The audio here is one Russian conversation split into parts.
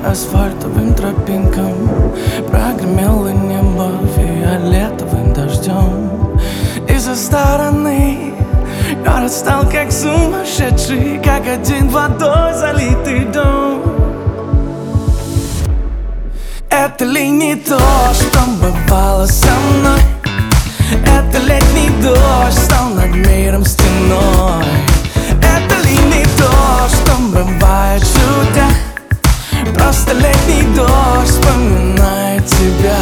асфальтовым тропинкам прогремело небо фиолетовым дождем. И со стороны город стал как сумасшедший, как один водой залитый дом. Это ли не то, что бывало со мной? Это летний дождь стал над миром стеной. Это ли не то, что бывает чудо? Просто летний дождь вспоминает тебя.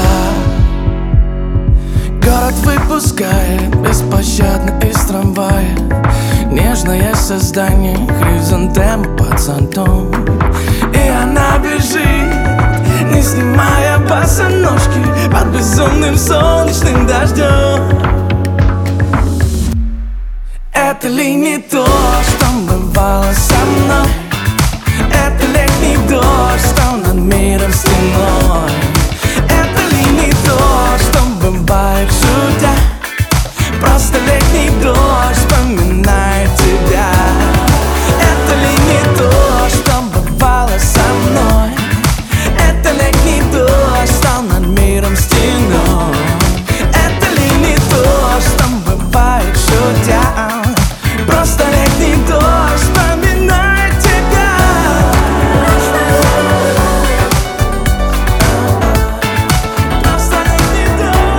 Город выпускает беспощадно из трамвая нежное создание хризантемы под зонтом. И она бежит, не снимая босоножки, под безумным солнечным дождем. Это ли не то, что бывало со мной? Это летний дождь стал над миром стеной. Это ли не то, что бывает чудо? Просто летний дождь вспоминает тебя. Это ли не то, что бывало со мной? Это летний дождь стал над миром стеной. Это ли не то, что бывает чудо? Просто летний дождь вспоминает тебя. Просто летний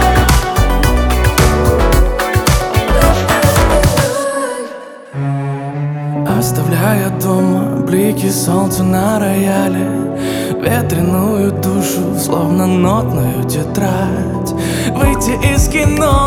дождь. Оставляя дома блики солнца на рояле, ветреную душу, словно нотную тетрадь. Выйти из кино